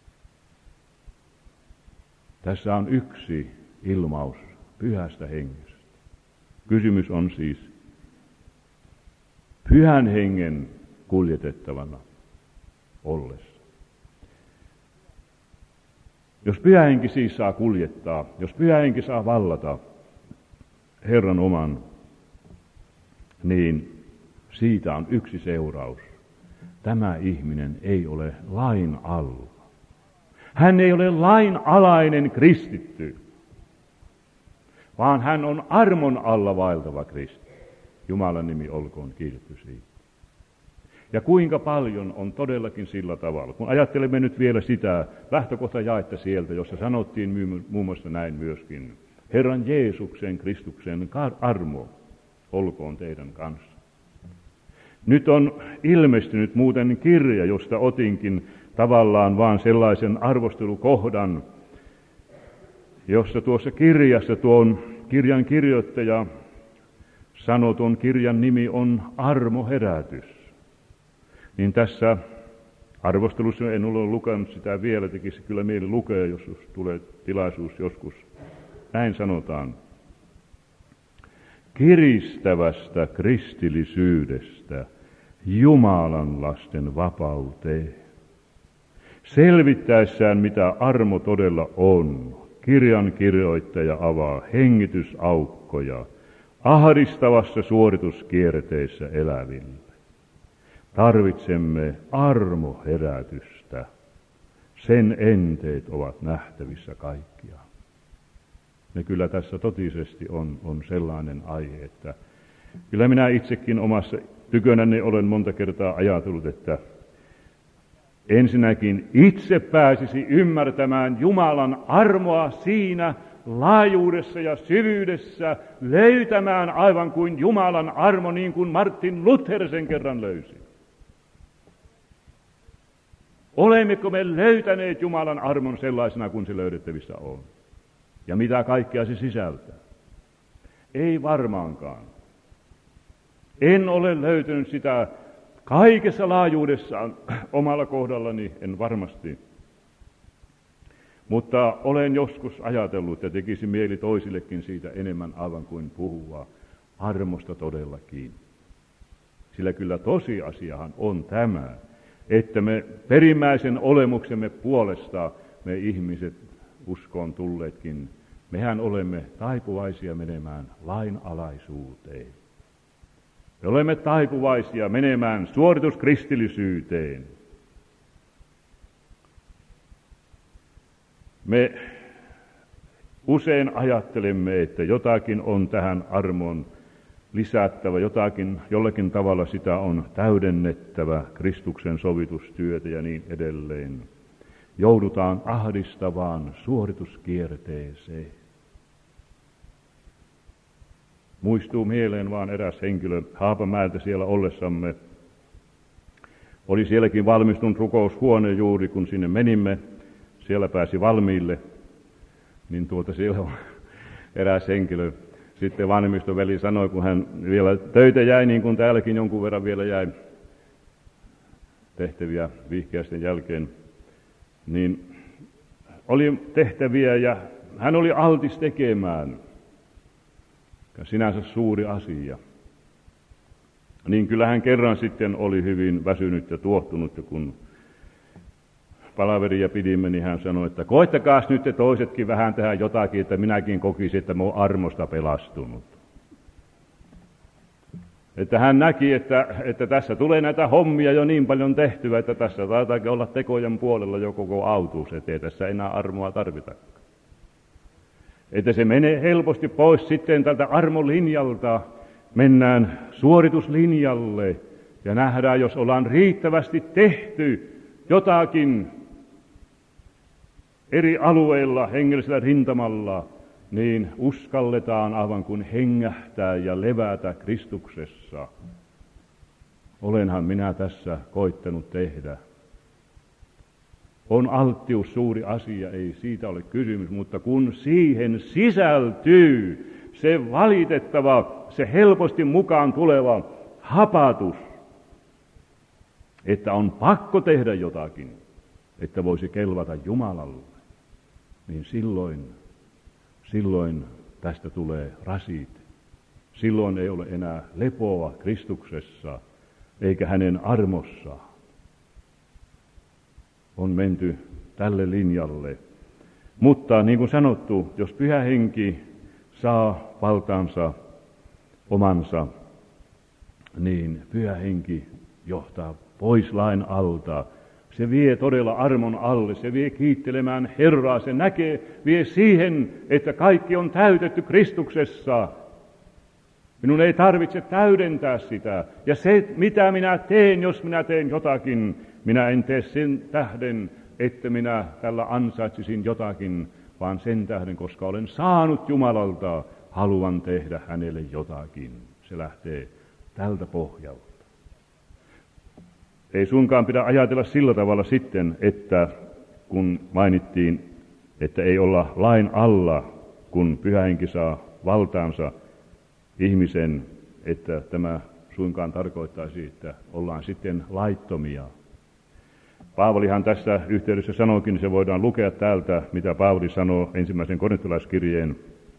Tässä on yksi ilmaus Pyhästä Hengestä. Kysymys on siis Pyhän Hengen kuljetettavana ollessa. Jos Pyhä Henki siis saa kuljettaa, jos Pyhä Henki saa vallata Herran oman, niin siitä on yksi seuraus. Tämä ihminen ei ole lain alla. Hän ei ole lain alainen kristitty, vaan hän on armon alla vaeltava kristitty. Jumalan nimi olkoon kiitetty siitä. Ja kuinka paljon on todellakin sillä tavalla, kun ajattelemme nyt vielä sitä lähtökohtajaetta sieltä, jossa sanottiin muun muassa näin myöskin, Herran Jeesuksen Kristuksen armo olkoon teidän kanssa. Nyt on ilmestynyt muuten kirja, josta otinkin tavallaan vaan sellaisen arvostelukohdan, jossa tuossa kirjassa tuon kirjan kirjoittaja sanoi, tuon kirjan nimi on Armoherätys. Niin tässä arvostelussa, en ole lukenut sitä vielä, tekisi kyllä mieli lukea, jos tulee tilaisuus joskus. Näin sanotaan. Kiristävästä kristillisyydestä Jumalan lasten vapauteen. Selvittäessään, mitä armo todella on, kirjan kirjoittaja avaa hengitysaukkoja ahdistavassa suorituskierteessä eläville. Tarvitsemme armoherätystä. Sen enteet ovat nähtävissä kaikkiaan. Ja kyllä tässä totisesti on sellainen aihe, että Kyllä minä itsekin omassa tykönäni olen monta kertaa ajatellut, että ensinnäkin itse pääsisi ymmärtämään Jumalan armoa siinä laajuudessa ja syvyydessä, löytämään aivan kuin Jumalan armo, niin kuin Martin Luther sen kerran löysi. Olemmeko me löytäneet Jumalan armon sellaisena kuin se löydettävissä on? Ja mitä kaikkea se sisältää? Ei varmaankaan. En ole löytänyt sitä kaikessa laajuudessaan omalla kohdallani, en varmasti. Mutta olen joskus ajatellut ja tekisi mieli toisillekin siitä enemmän aivan kuin puhua armosta todellakin. Sillä kyllä tosiasiahan on tämä, että me perimmäisen olemuksemme puolesta, me ihmiset uskoon tulleetkin, mehän olemme taipuvaisia menemään lainalaisuuteen. Me olemme taipuvaisia menemään suorituskristillisyyteen. Me usein ajattelemme, että jotakin on tähän armoon lisättävä, jollakin tavalla sitä on täydennettävä, Kristuksen sovitustyötä ja niin edelleen. Joudutaan ahdistavaan suorituskierteeseen. Muistuu mieleen vaan eräs henkilö Haapamäeltä siellä ollessamme. Oli sielläkin valmistunut rukoushuone juuri, kun sinne menimme. Siellä pääsi valmiille. Niin siellä on eräs henkilö. Sitten vanhemmistoveli sanoi, kun hän vielä töitä jäi, niin kuin täälläkin jonkun verran vielä jäi tehtäviä vihkiäisten jälkeen, niin oli tehtäviä ja hän oli altis tekemään. Ja sinänsä suuri asia. Niin kyllä hän kerran sitten oli hyvin väsynyt ja tuohtunut, ja kun palaveria pidimme, niin hän sanoi, että koittakaas nyt te toisetkin vähän tehdä jotakin, että minäkin kokisin, että mä oon armosta pelastunut. Että hän näki, että tässä tulee näitä hommia jo niin paljon tehtyä, että tässä taitaakin olla tekojen puolella jo koko autuus, ettei tässä enää armoa tarvita. Että se menee helposti pois sitten tältä armolinjalta, mennään suorituslinjalle ja nähdään, jos ollaan riittävästi tehty jotakin eri alueilla, hengellisellä rintamalla, niin uskalletaan aivan kuin hengähtää ja levätä Kristuksessa. Olenhan minä tässä koittanut tehdä. On alttius suuri asia, ei siitä ole kysymys, mutta kun siihen sisältyy se valitettava, se helposti mukaan tuleva hapatus, että on pakko tehdä jotakin, että voisi kelvata Jumalalle, niin silloin tästä tulee rasite. Silloin ei ole enää lepoa Kristuksessa eikä hänen armossaan. On menty tälle linjalle. Mutta niin kuin sanottu, jos Pyhä Henki saa valtaansa omansa, niin Pyhä Henki johtaa pois lain alta. Se vie todella armon alle, se vie kiittelemään Herraa, se vie siihen, että kaikki on täytetty Kristuksessa. Minun ei tarvitse täydentää sitä. Ja se, mitä minä teen, jos minä teen jotakin, minä en tee sen tähden, että minä tällä ansaitsisin jotakin, vaan sen tähden, koska olen saanut Jumalalta, haluan tehdä hänelle jotakin. Se lähtee tältä pohjalta. Ei suinkaan pidä ajatella sillä tavalla sitten, että kun mainittiin, että ei olla lain alla, kun Pyhä Henki saa valtaansa ihmisen, että tämä suinkaan tarkoittaisi, että ollaan sitten laittomia. Paavalihan tässä yhteydessä sanoikin, se voidaan lukea täältä, mitä Paavali sanoo ensimmäisen korintolaiskirjeen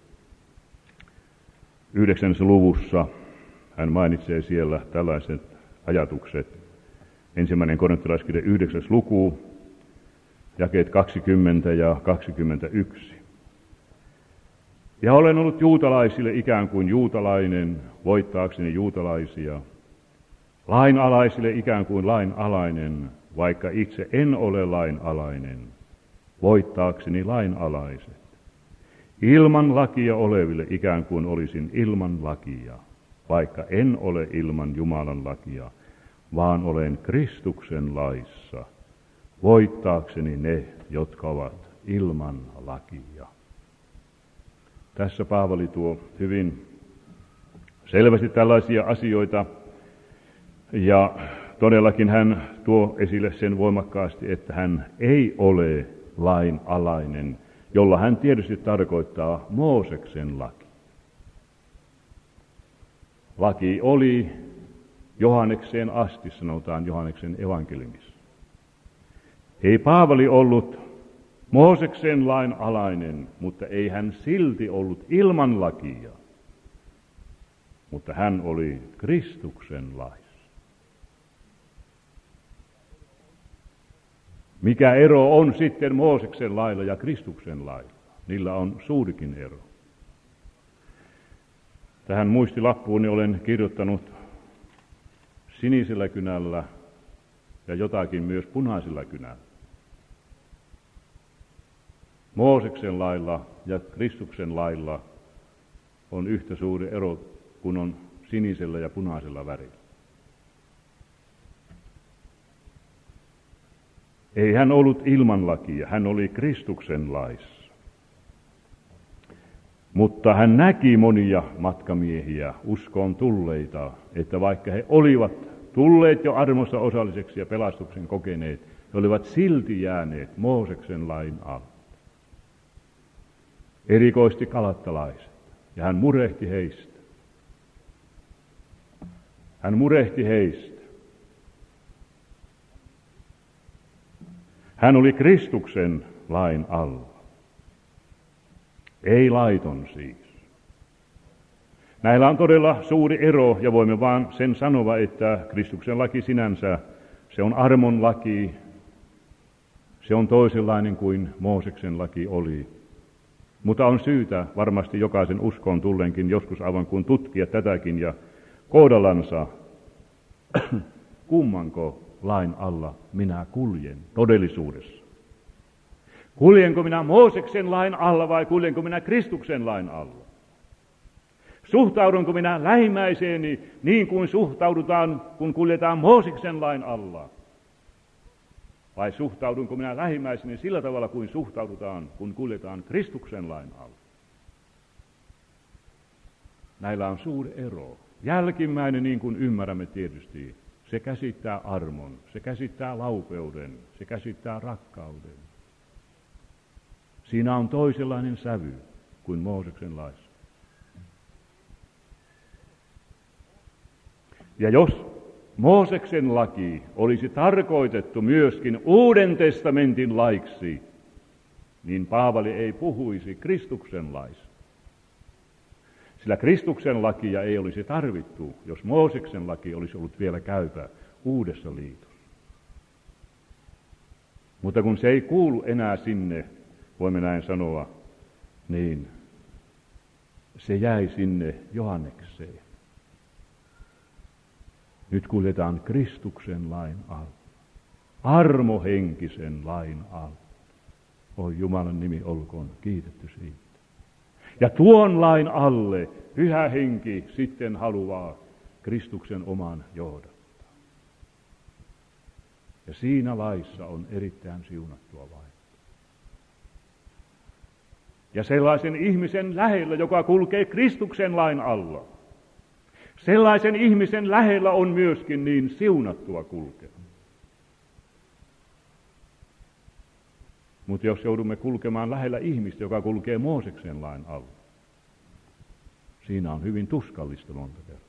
9. luvussa. Hän mainitsee siellä tällaiset ajatukset. Ensimmäinen korintolaiskirja 9. luku, jakeet 20 ja 21. Ja olen ollut juutalaisille ikään kuin juutalainen, voittaakseni juutalaisia. Lainalaisille ikään kuin lainalainen, vaikka itse en ole lainalainen, voittaakseni lainalaiset. Ilman lakia oleville ikään kuin olisin ilman lakia, vaikka en ole ilman Jumalan lakia, vaan olen Kristuksen laissa, voittaakseni ne, jotka ovat ilman lakia. Tässä Paavali tuo hyvin selvästi tällaisia asioita, ja todellakin hän tuo esille sen voimakkaasti, että hän ei ole lain alainen, jolla hän tietysti tarkoittaa Mooseksen laki. Laki oli Johannekseen asti, sanotaan Johanneksen evankeliumissa. Ei Paavali ollut Mooseksen lain alainen, mutta ei hän silti ollut ilman lakia. Mutta hän oli Kristuksen laissa. Mikä ero on sitten Mooseksen lailla ja Kristuksen lailla? Niillä on suurikin ero. Tähän muistilappuuni olen kirjoittanut sinisellä kynällä ja jotakin myös punaisella kynällä. Mooseksen lailla ja Kristuksen lailla on yhtä suuri ero kuin on sinisellä ja punaisella värillä. Ei hän ollut ilman lakia, hän oli Kristuksen laissa. Mutta hän näki monia matkamiehiä, uskoon tulleita, että vaikka he olivat tulleet jo armossa osalliseksi ja pelastuksen kokeneet, he olivat silti jääneet Mooseksen lain alle. Erikoisesti galattalaiset, ja hän murehti heistä. Hän murehti heistä. Hän oli Kristuksen lain alla. Ei laiton siis. Näillä on todella suuri ero, ja voimme vaan sen sanoa, että Kristuksen laki sinänsä, se on armon laki, se on toisenlainen kuin Mooseksen laki oli. Mutta on syytä varmasti jokaisen uskoon tulleenkin joskus aivan kuin tutkia tätäkin ja kohdallansa, kummanko lain alla minä kuljen todellisuudessa. Kuljenko minä Mooseksen lain alla vai kuljenko minä Kristuksen lain alla? Suhtaudunko minä lähimmäiseeni niin kuin suhtaudutaan, kun kuljetaan Mooseksen lain alla? Vai suhtaudunko minä lähimmäiseni sillä tavalla kuin suhtaudutaan, kun kuljetaan Kristuksen lain alla? Näillä on suuri ero. Jälkimmäinen, niin kuin ymmärrämme tietysti, se käsittää armon, se käsittää laupeuden, se käsittää rakkauden. Siinä on toisenlainen sävy kuin Mooseksen laissa. Ja jos Mooseksen laki olisi tarkoitettu myöskin Uuden testamentin laiksi, niin Paavali ei puhuisi Kristuksen laista. Sillä Kristuksen lakia ei olisi tarvittu, jos Mooseksen laki olisi ollut vielä käypä Uudessa liitossa. Mutta kun se ei kuulu enää sinne, voimme näin sanoa, niin se jäi sinne Johannekseen. Nyt kuljetaan Kristuksen lain alla, armohenkisen lain alla. Oi, Jumalan nimi olkoon kiitetty siitä. Ja tuon lain alle Pyhä Henki sitten haluaa Kristuksen oman johdattaa. Ja siinä laissa on erittäin siunattua vain. Ja sellaisen ihmisen lähellä, joka kulkee Kristuksen lain alla, sellaisen ihmisen lähellä on myöskin niin siunattua kulkea. Mutta jos joudumme kulkemaan lähellä ihmistä, joka kulkee Mooseksen lain alla, siinä on hyvin tuskallista monta kertaa.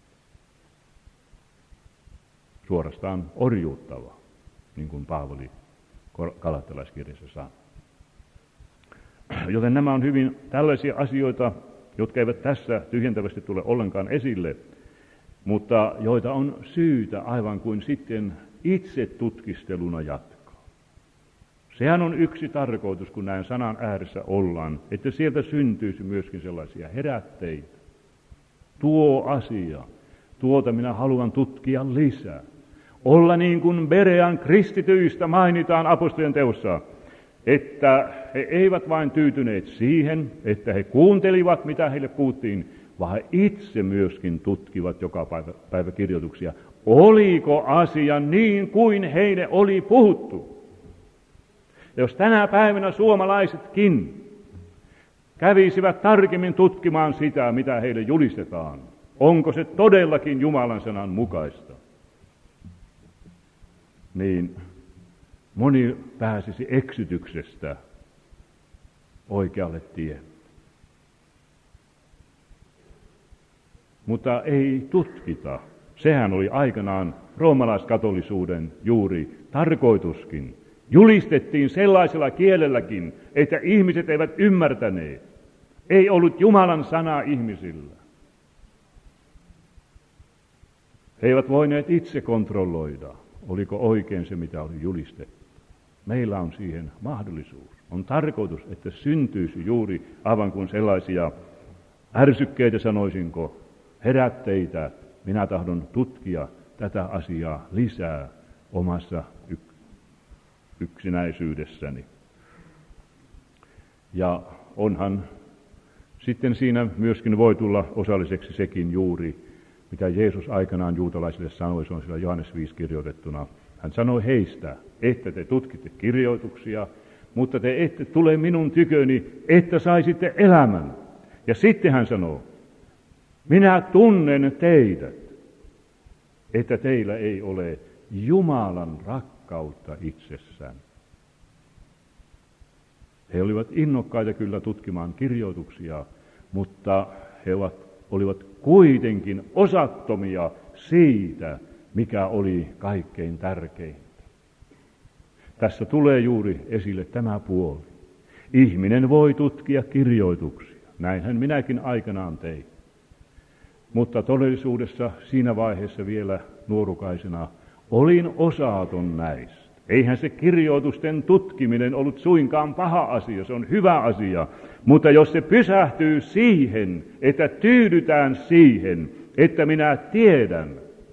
Suorastaan orjuuttava, niin kuin Paavali Galattalaiskirjassa sanoo. Joten nämä on hyvin tällaisia asioita, jotka eivät tässä tyhjentävästi tule ollenkaan esille, mutta joita on syytä aivan kuin sitten itse tutkisteluna jatkaa. Sehän on yksi tarkoitus, kun näin sanan ääressä ollaan, että sieltä syntyisi myöskin sellaisia herätteitä. Tuo asia, tuota minä haluan tutkia lisää. Olla niin kuin Berean kristityistä mainitaan apostolien teossa, että he eivät vain tyytyneet siihen, että he kuuntelivat, mitä heille puhuttiin, vaan he itse myöskin tutkivat joka päivä kirjoituksia. Oliko asia niin kuin heille oli puhuttu? Ja jos tänä päivänä suomalaisetkin kävisivät tarkemmin tutkimaan sitä, mitä heille julistetaan, onko se todellakin Jumalan sanan mukaista, niin moni pääsisi eksytyksestä oikealle tielle. Mutta ei tutkita. Sehän oli aikanaan roomalaiskatolisuuden juuri tarkoituskin. Julistettiin sellaisella kielelläkin, että ihmiset eivät ymmärtäneet. Ei ollut Jumalan sana ihmisillä. He eivät voineet itse kontrolloida, oliko oikein se, mitä oli julistettu. Meillä on siihen mahdollisuus. On tarkoitus, että syntyisi juuri aivan kuin sellaisia ärsykkeitä, sanoisinko, herätteitä. Minä tahdon tutkia tätä asiaa lisää omassa yksinäisyydessäni. Ja onhan sitten siinä myöskin voi tulla osalliseksi sekin juuri, mitä Jeesus aikanaan juutalaisille sanoi, se on siellä Johannes 5 kirjoitettuna. Hän sanoi heistä, että te tutkitte kirjoituksia, mutta te ette tule minun tyköni, että saisitte elämän. Ja sitten hän sanoo, minä tunnen teidät, että teillä ei ole Jumalan rakkautta itsessään. He olivat innokkaita kyllä tutkimaan kirjoituksia, mutta he olivat kuitenkin osattomia siitä, mikä oli kaikkein tärkeintä. Tässä tulee juuri esille tämä puoli. Ihminen voi tutkia kirjoituksia. Näinhän minäkin aikanaan tein. Mutta todellisuudessa siinä vaiheessa vielä nuorukaisena olin osaton näistä. Eihän se kirjoitusten tutkiminen ollut suinkaan paha asia, se on hyvä asia. Mutta jos se pysähtyy siihen, että tyydytään siihen, että minä tiedän,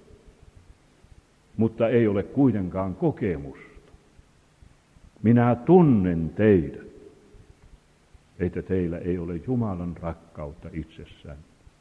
mutta ei ole kuitenkaan kokemusta. Minä tunnen teidät, että teillä ei ole Jumalan rakkautta itsessään.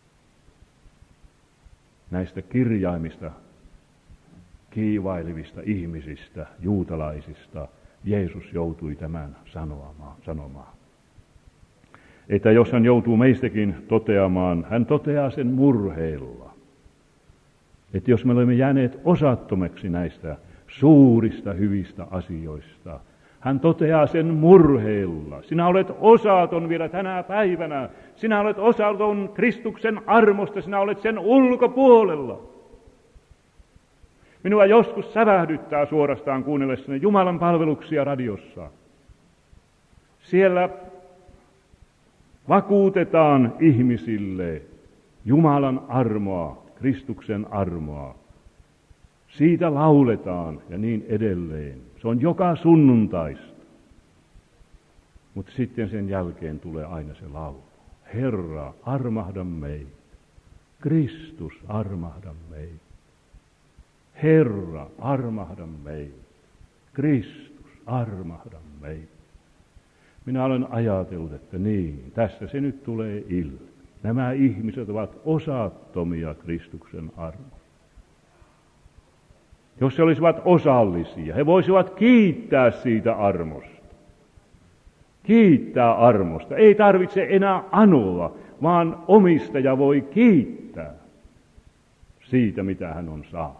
Näistä kirjaimista, kiivailevista ihmisistä, juutalaisista, Jeesus joutui tämän sanomaan. Että jos hän joutuu meistäkin toteamaan, hän toteaa sen murheella. Että jos me olemme jääneet osattomeksi näistä suurista hyvistä asioista, hän toteaa sen murheella. Sinä olet osaton vielä tänä päivänä. Sinä olet osaton Kristuksen armosta, sinä olet sen ulkopuolella. Minua joskus sävähdyttää suorastaan kuunnellessani Jumalan palveluksia radiossa. Siellä vakuutetaan ihmisille Jumalan armoa, Kristuksen armoa. Siitä lauletaan ja niin edelleen. Se on joka sunnuntaista. Mutta sitten sen jälkeen tulee aina se laulu. Herra, armahda meitä. Kristus, armahda meitä. Herra, armahda meitä. Kristus, armahda meitä. Minä olen ajatellut, että niin, tässä se nyt tulee ilmi. Nämä ihmiset ovat osattomia Kristuksen armosta. Jos he olisivat osallisia, he voisivat kiittää siitä armosta. Kiittää armosta. Ei tarvitse enää anoa, vaan omistaja voi kiittää siitä, mitä hän on saanut.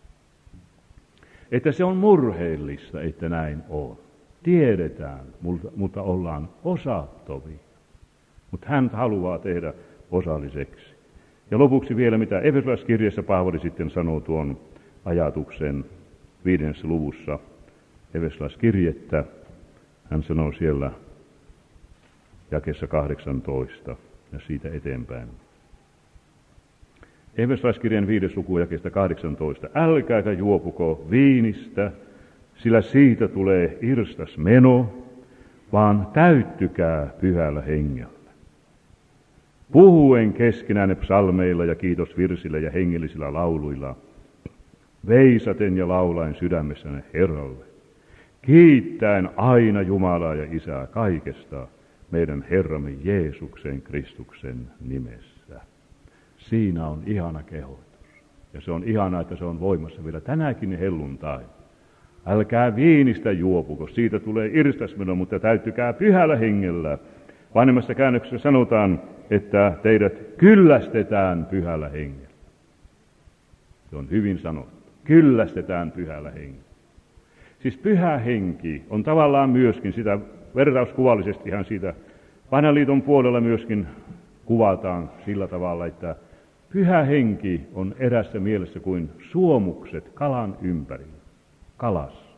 Että se on murheellista, että näin on. Tiedetään, mutta ollaan osattomia. Mutta hän haluaa tehdä osalliseksi. Ja lopuksi vielä, mitä Efesolaiskirjassa Paavali sitten sanoo tuon ajatuksen 5. luvussa Efesolaiskirjettä. Hän sanoo siellä jakeessa 18 ja siitä eteenpäin. Efesolaiskirjan 5. luku jakeesta 18. Älkääkä juopuko viinistä, sillä siitä tulee irstas meno, vaan täyttykää pyhällä hengellä. Puhuen keskenään psalmeilla ja kiitosvirsillä ja hengellisillä lauluilla, veisaten ja laulaen sydämessänne Herralle, kiittäen aina Jumalaa ja Isää kaikesta meidän Herramme Jeesuksen Kristuksen nimessä. Siinä on ihana kehotus. Ja se on ihanaa, että se on voimassa vielä tänäkin helluntai. Älkää viinistä juopuko, siitä tulee irstasmeno, mutta täyttykää pyhällä hengellä. Vanhemmassa käännöksessä sanotaan, että teidät kyllästetään pyhällä hengellä. Se on hyvin sanottu. Kyllästetään pyhällä hengellä. Siis pyhä henki on tavallaan myöskin sitä, vertauskuvallisestihan siitä Vanhan liiton puolella myöskin kuvataan sillä tavalla, että pyhä henki on erässä mielessä kuin suomukset kalan ympärillä, kalassa.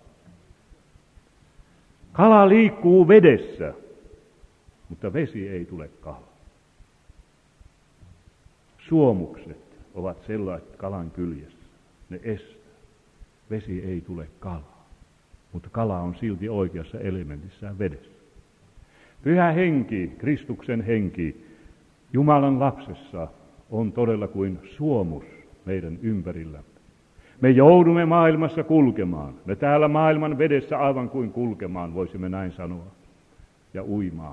Kala liikkuu vedessä, mutta vesi ei tule kalaan. Suomukset ovat sellaiset kalan kyljessä, ne estää. Vesi ei tule kalaa, mutta kala on silti oikeassa elementissään vedessä. Pyhä henki, Kristuksen henki, Jumalan lapsessa on todella kuin suomus meidän ympärillämme. Me joudumme maailmassa kulkemaan. Me täällä maailman vedessä aivan kuin kulkemaan, voisimme näin sanoa, ja uimaan.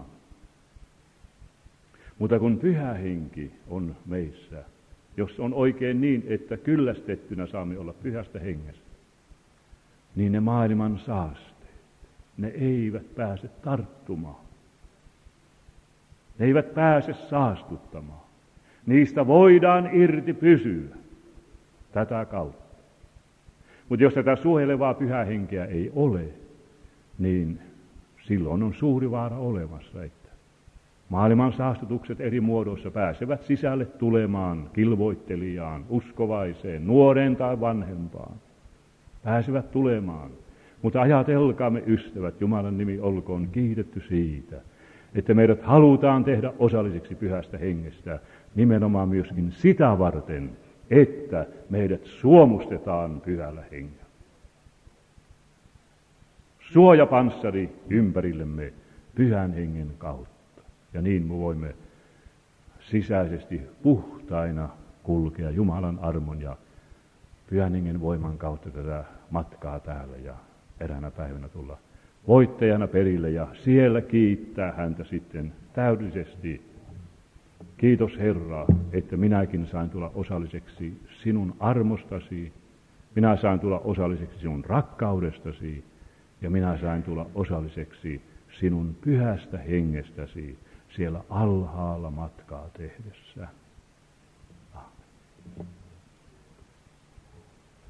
Mutta kun pyhä henki on meissä, jos on oikein niin, että kyllästettynä saamme olla pyhästä hengestä, niin ne maailman saasteet, ne eivät pääse tarttumaan. Ne eivät pääse saastuttamaan. Niistä voidaan irti pysyä tätä kautta. Mutta jos tätä suojelevaa pyhää henkeä ei ole, niin silloin on suuri vaara olemassa, että maailman saastutukset eri muodoissa pääsevät sisälle tulemaan kilvoittelijaan, uskovaiseen, nuoreen tai vanhempaan. Pääsevät tulemaan. Mutta ajatelkaamme, ystävät, Jumalan nimi olkoon kiitetty siitä, että meidät halutaan tehdä osallisiksi pyhästä hengestä, nimenomaan myöskin sitä varten, että meidät suomustetaan pyhällä hengellä. Suojapanssari ympärillemme pyhän hengen kautta. Ja niin me voimme sisäisesti puhtaina kulkea Jumalan armon ja pyhän hengen voiman kautta tätä matkaa täällä ja eräänä päivänä tulla voittajana perille ja siellä kiittää häntä sitten täydellisesti. Kiitos Herra, että minäkin sain tulla osalliseksi sinun armostasi, minä sain tulla osalliseksi sinun rakkaudestasi ja minä sain tulla osalliseksi sinun pyhästä hengestäsi siellä alhaalla matkaa tehdessä. Amen.